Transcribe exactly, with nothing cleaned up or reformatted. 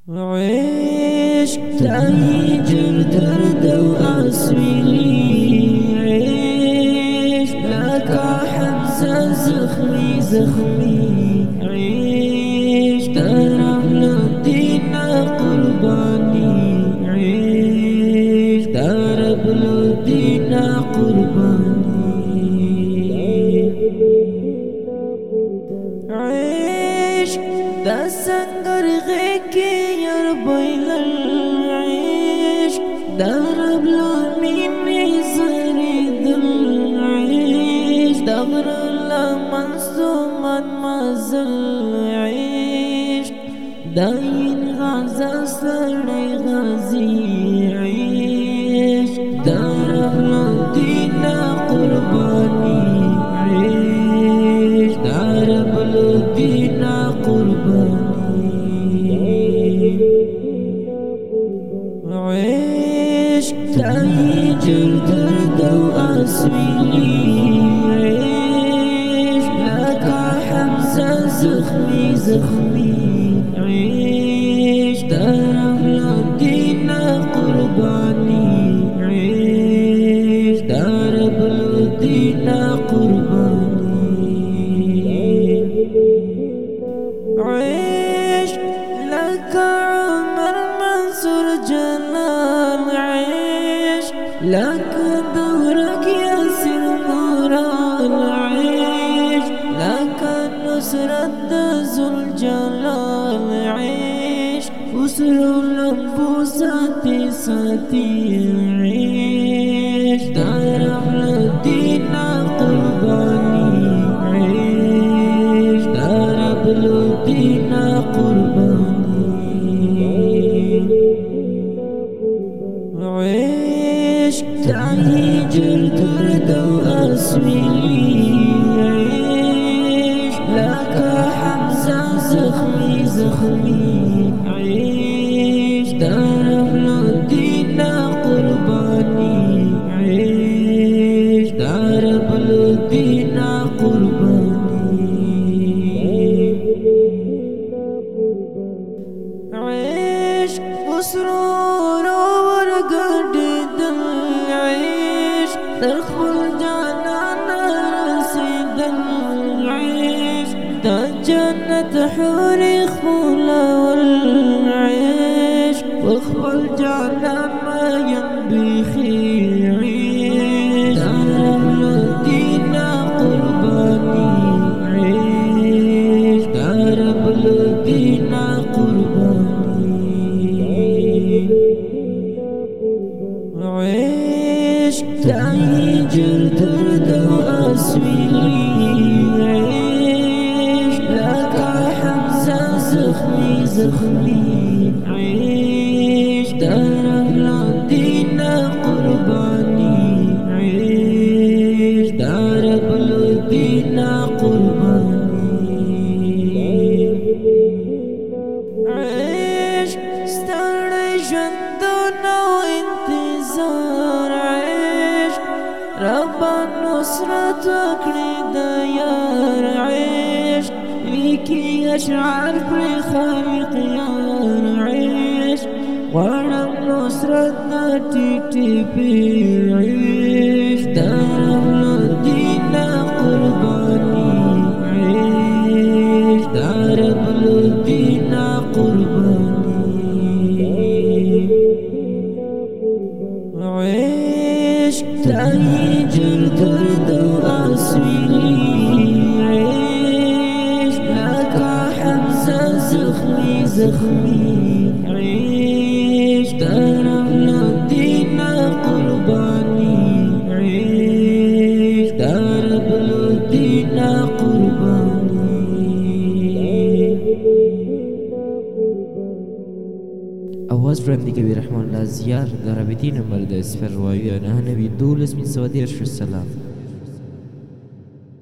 عشق تهيجر درد وأسويلي عشق لك حمزة زخمي زخمي عشق ترمل الدين قرباني عشق ترمل الدين قرباني عشق دسنگر غيكي يربيل العشق درب لوني زريد العشق دغر لمنصوما مازل عشق داين غازا سري غازي عشق درب لدينا قرباني عشق درب لدينا قرباني عشق تهيجر درد وأسويلي عشق لك حمزة زخمي زخمي عشق ترمل الدين قرباني عشق ترمل الدين قرباني عشق لك عمر منصور جلال عشق لك دهرك ياسر مرال عشق لك نصرة ذو الجلال عشق أسر الأنفسات ساتي عشق درب الدين قرباني عشق درب الدين قرباني عشق تهيجر درد وأسويلي عشق لك حمزة زخمي زخمي عشق درب الدين قرباني عشق درب الدين قرباني عشق مسرور ورقد دل عشق تخبل جانان رسيد العشق دا جنة حور خفولة والعشق واخبل جانان ما ينبخي عشق درب الدين قرباني عشق درب الدين قرباني عشق تهيجر درد وأسويلي عشق لك حمزة زخمي زخمي عشق درب الدين قرباني عشق درب الدين قرباني عشق ستړی ژوندونه وانتظار عشق ربا نصرت وکړي د یار عشق لیکي اشعار پر خالق یار عشق غواړم نصرت د ټیټې پیر عشق درب الدین قرباني عشق درب الدین قرباني عشق تهيجر درد وأسويلي عشق لك حمزة زخمي زخمي عشق ترمل الدين قرباني عشق ترمل الدين قرباني آواز فرام دی کبیر رحمان الله زیار در رابطی نمبر ده صفر روایی نه نوی دولس من سوادیرش السلام